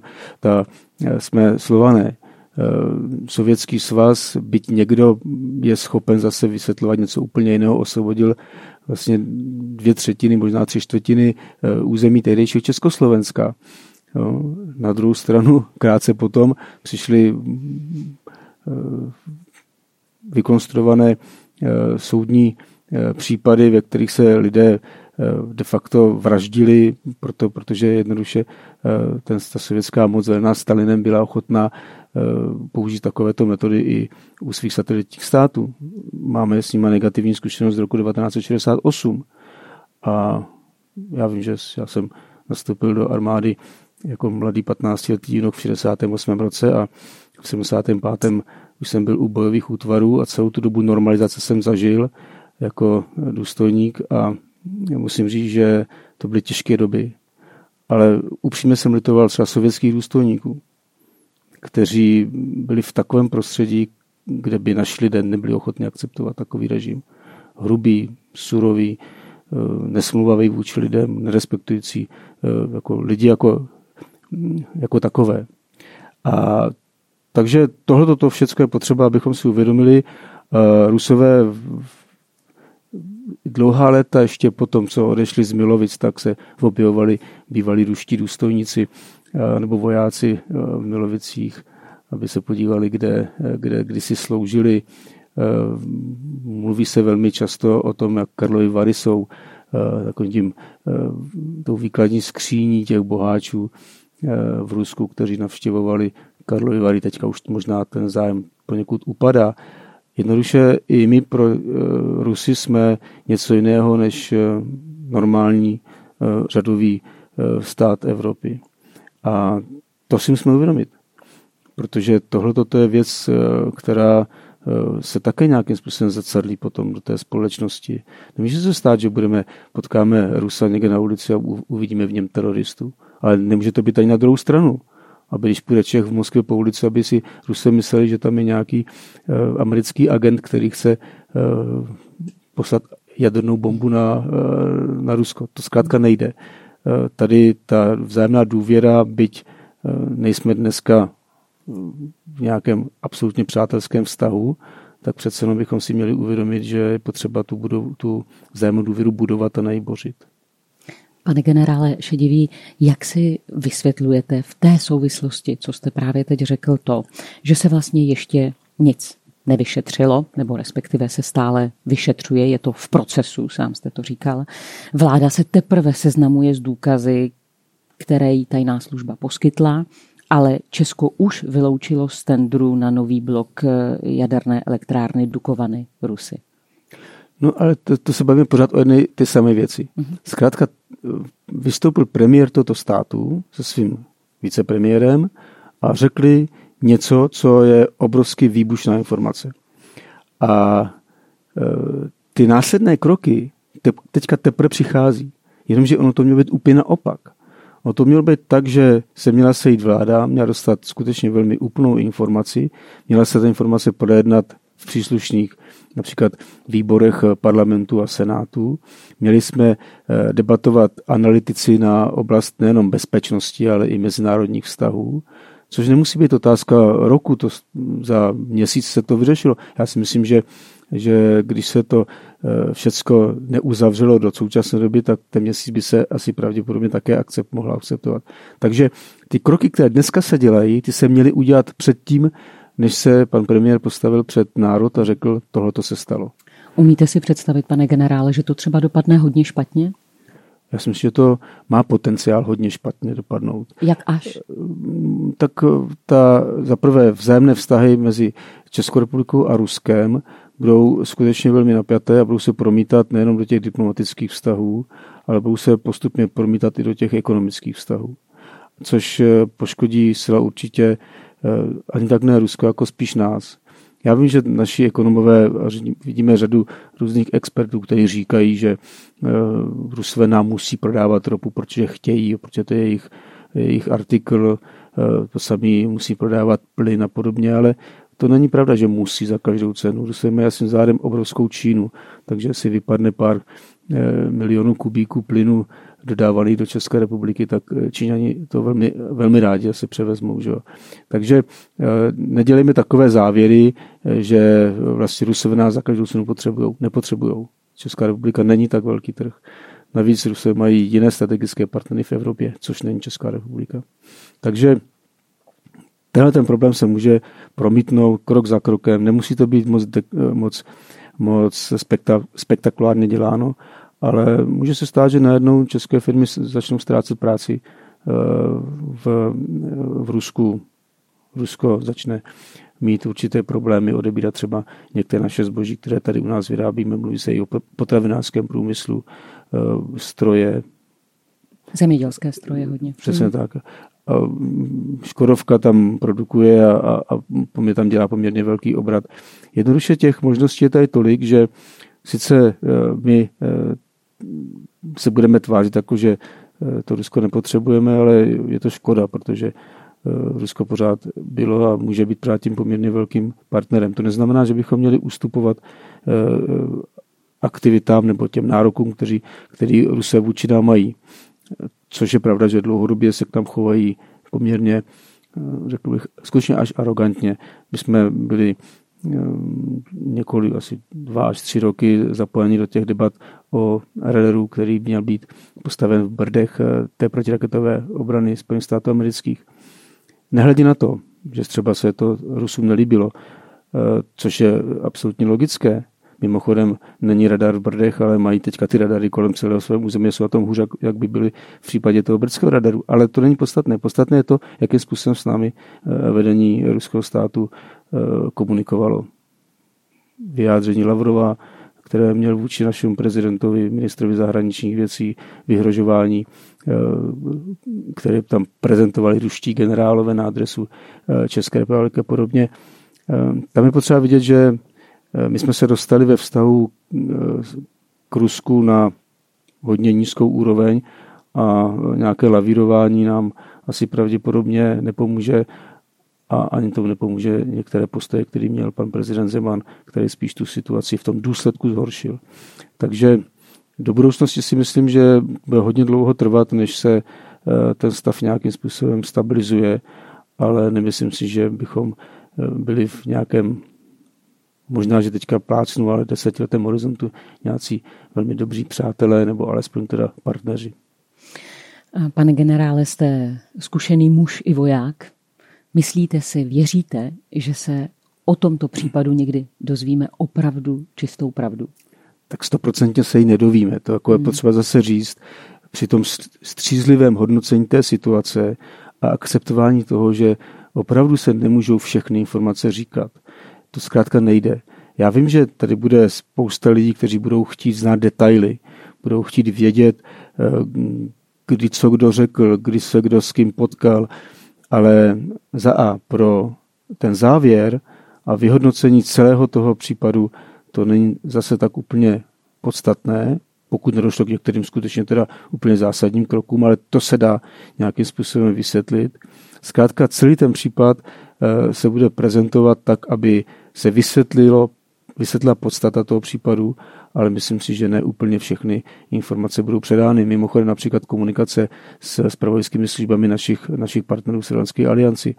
S2: jsme Slované. Sovětský svaz, byť někdo je schopen zase vysvětlovat něco úplně jiného, osvobodil vlastně 2/3, možná 3/4 území tehdejšího Československa. Na druhou stranu krátce potom přišli vykonstruované soudní případy, ve kterých se lidé de facto vraždili, protože jednoduše ta sovětská moc vedená Stalinem byla ochotná použít takovéto metody i u svých satelitních států. Máme s nimi negativní zkušenost z roku 1968. A já vím, že já jsem nastoupil do armády jako mladý 15letý junok v 68. roce a v 75. už jsem byl u bojových útvarů a celou tu dobu normalizace jsem zažil jako důstojník a musím říct, že to byly těžké doby. Ale upřímně jsem litoval třeba sovětských důstojníků, kteří byli v takovém prostředí, kde by naši lidé nebyli ochotni akceptovat takový režim. Hrubý, surový, nesmluvavý vůči lidem, nerespektující jako lidi jako takové. A takže tohleto všechno je potřeba, abychom si uvědomili. Rusové dlouhá léta ještě po tom, co odešli z Milovic, tak se objevovali bývalí ruští důstojníci nebo vojáci v Milovicích, aby se podívali, kde kdysi sloužili. Mluví se velmi často o tom, jak Karlovy Vary jsou tou výkladní skříní těch boháčů v Rusku, kteří navštěvovali Karlovy Vary. Teďka už možná ten zájem poněkud upadá. Jednoduše i my pro Rusy jsme něco jiného než normální řadový stát Evropy. A to si musíme uvědomit, protože tohleto je věc, která se také nějakým způsobem zacadlí potom do té společnosti. Nemůže se stát, že potkáme Rusa někde na ulici a uvidíme v něm teroristu, ale nemůže to být ani na druhou stranu. Aby když půjde Čech v Moskvě po ulici, aby si Rusé mysleli, že tam je nějaký americký agent, který chce poslat jadernou bombu na Rusko. To zkrátka nejde. Tady ta vzájemná důvěra, byť nejsme dneska v nějakém absolutně přátelském vztahu, tak přece jenom bychom si měli uvědomit, že je potřeba tu vzájemnou důvěru budovat a nejibořit.
S1: Pane generále Šedivý, jak si vysvětlujete v té souvislosti, co jste právě teď řekl, to, že se vlastně ještě nic nevyšetřilo, nebo respektive se stále vyšetřuje, je to v procesu, sám jste to říkal. Vláda se teprve seznamuje s důkazy, které jí tajná služba poskytla, ale Česko už vyloučilo z tendru na nový blok jaderné elektrárny Dukovany Rusy.
S2: No ale to se bavíme pořád o jedné ty samé věci. Zkrátka vystoupil premiér tohoto státu se svým vicepremiérem a řekli něco, co je obrovsky výbušná informace. A ty následné kroky teďka teprve přichází. Jenomže ono to mělo být úplně naopak. Ono to mělo být tak, že se měla sejít vláda, měla dostat skutečně velmi úplnou informaci, měla se ta informace projednat v příslušných například výborech parlamentu a senátu. Měli jsme debatovat analytici na oblast nejenom bezpečnosti, ale i mezinárodních vztahů, což nemusí být otázka roku, to za měsíc se to vyřešilo. Já si myslím, že když se to všecko neuzavřelo do současné doby, tak ten měsíc by se asi pravděpodobně také mohla akceptovat. Takže ty kroky, které dneska se dělají, ty se měly udělat předtím, než se pan premiér postavil před národ a řekl, tohleto se stalo.
S1: Umíte si představit, pane generále, že to třeba dopadne hodně špatně?
S2: Já si myslím, že to má potenciál hodně špatně dopadnout.
S1: Jak až?
S2: Tak za prvé vzájemné vztahy mezi Českou republikou a Ruskem budou skutečně velmi napjaté a budou se promítat nejenom do těch diplomatických vztahů, ale budou se postupně promítat i do těch ekonomických vztahů. Což poškodí zcela určitě ani tak ne Rusko, jako spíš nás. Já vím, že naši ekonomové, vidíme řadu různých expertů, kteří říkají, že Rusové nám musí prodávat ropu, protože chtějí, protože to je jejich artikl, to samý musí prodávat plyn a podobně, ale to není pravda, že musí za každou cenu. Rusové mají jasným zádem obrovskou Čínu, takže si vypadne pár milionů kubíků plynu dodávaných do České republiky, tak Číňani to velmi, velmi rádi asi převezmou. Že? Takže nedělejme takové závěry, že vlastně Rusové nás za každou cenu nepotřebujou. Česká republika není tak velký trh. Navíc Rusové mají jiné strategické partnery v Evropě, což není Česká republika. Takže tenhle ten problém se může promítnout krok za krokem. Nemusí to být moc spektakulárně děláno, ale může se stát, že najednou české firmy začnou ztrácet práci v Rusku. Rusko začne mít určité problémy, odebírat třeba některé naše zboží, které tady u nás vyrábíme. Mluví se i o potravinářském průmyslu, stroje.
S1: Zemědělské stroje hodně.
S2: Přesně tak. Škodovka tam produkuje a tam dělá poměrně velký obrat. Jednoduše těch možností je tady tolik, že sice my se budeme tvářit jako, že to Rusko nepotřebujeme, ale je to škoda, protože Rusko pořád bylo a může být pořád tím poměrně velkým partnerem. To neznamená, že bychom měli ustupovat aktivitám nebo těm nárokům, který Rusé vůči nám mají. Což je pravda, že dlouhodobě se k nám chovají poměrně, řekl bych, skutečně až arrogantně. My jsme byli asi 2 až 3 roky zapojeni do těch debat o radaru, který měl být postaven v Brdech té protiraketové obrany Spojených států amerických. Nehledě na to, že třeba se to Rusům nelíbilo, což je absolutně logické. Mimochodem není radar v Brdech, ale mají teďka ty radary kolem celého svého území, jsou na tom hůř, jak by byly v případě toho brdského radaru. Ale to není podstatné. Podstatné je to, jakým způsobem s námi vedení ruského státu komunikovalo. Vyjádření Lavrova, které měl vůči našemu prezidentovi, ministrovi zahraničních věcí, vyhrožování, které tam prezentovali ruští generálové na adresu České republiky a podobně. Tam je potřeba vidět, že my jsme se dostali ve vztahu k Rusku na hodně nízkou úroveň a nějaké lavírování nám asi pravděpodobně nepomůže a ani tomu nepomůže některé postoje, který měl pan prezident Zeman, který spíš tu situaci v tom důsledku zhoršil. Takže do budoucnosti si myslím, že bude hodně dlouho trvat, než se ten stav nějakým způsobem stabilizuje, ale nemyslím si, že bychom byli v nějakém, možná, že teďka plácnu, ale 10letém horizontu nějací velmi dobří přátelé nebo alespoň teda partneři.
S1: Pane generále, jste zkušený muž i voják. Myslíte si, věříte, že se o tomto případu někdy dozvíme opravdu čistou pravdu?
S2: Tak 100% se ji nedovíme. To jako je potřeba zase říct. Při tom střízlivém hodnocení té situace a akceptování toho, že opravdu se nemůžou všechny informace říkat. To zkrátka nejde. Já vím, že tady bude spousta lidí, kteří budou chtít znát detaily, budou chtít vědět, kdy co kdo řekl, kdy se kdo s kým potkal, ale pro ten závěr a vyhodnocení celého toho případu to není zase tak úplně podstatné, pokud nedošlo k některým skutečně teda úplně zásadním krokům, ale to se dá nějakým způsobem vysvětlit. Zkrátka celý ten případ se bude prezentovat tak, aby se vysvětlila podstata toho případu, ale myslím si, že ne úplně všechny informace budou předány. Mimochodem například komunikace s zpravodajskými službami našich partnerů v Severoatlantické alianci.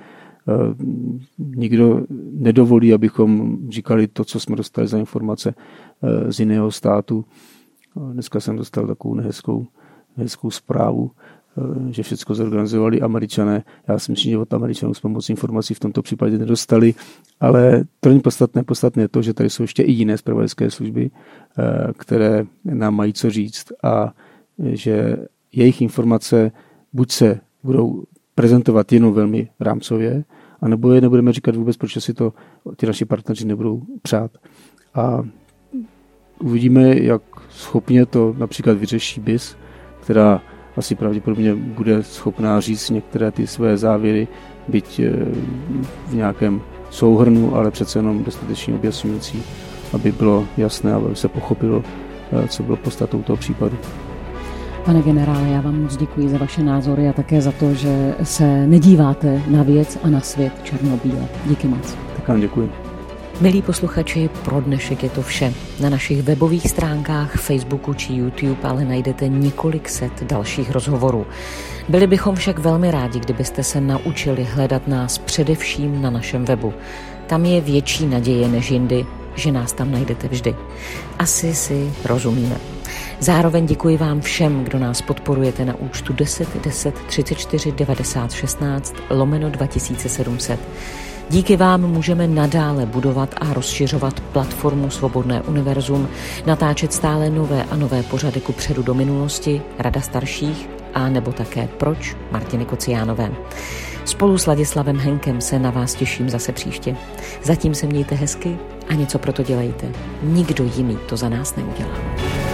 S2: Nikdo nedovolí, abychom říkali to, co jsme dostali za informace z jiného státu. Dneska jsem dostal takovou nehezkou zprávu, že všechno zorganizovali Američané. Já si myslím, že od Američanů jsme moc informací v tomto případě nedostali, ale to není podstatné. Podstatné je to, že tady jsou ještě i jiné zpravodajské služby, které nám mají co říct a že jejich informace buď se budou prezentovat jenom velmi rámcově, anebo je nebudeme říkat vůbec, proč si to ty naši partneři nebudou přát. A uvidíme, jak schopně to například vyřeší BIS, která asi pravděpodobně bude schopná říct některé ty své závěry, byť v nějakém souhrnu, ale přece jenom dostatečně objasňující, aby bylo jasné, aby se pochopilo, co bylo podstatou toho případu.
S1: Pane generále, já vám moc děkuji za vaše názory a také za to, že se nedíváte na věc a na svět černobíle. Díky moc.
S2: Tak vám děkuji.
S1: Milí posluchači, pro dnešek je to vše. Na našich webových stránkách, Facebooku či YouTube ale najdete několik set dalších rozhovorů. Byli bychom však velmi rádi, kdybyste se naučili hledat nás především na našem webu. Tam je větší naděje než jindy že nás tam najdete vždy. Asi si rozumíme. Zároveň děkuji vám všem, kdo nás podporujete na účtu 10 10 34 90 16 /2700. Díky vám můžeme nadále budovat a rozšiřovat platformu Svobodné univerzum, natáčet stále nové a nové pořady kupředu do minulosti, Rada starších a nebo také Proč Martiny Kociánové. Spolu s Ladislavem Henkem se na vás těším zase příště. Zatím se mějte hezky a něco pro to dělejte. Nikdo jiný to za nás neudělá.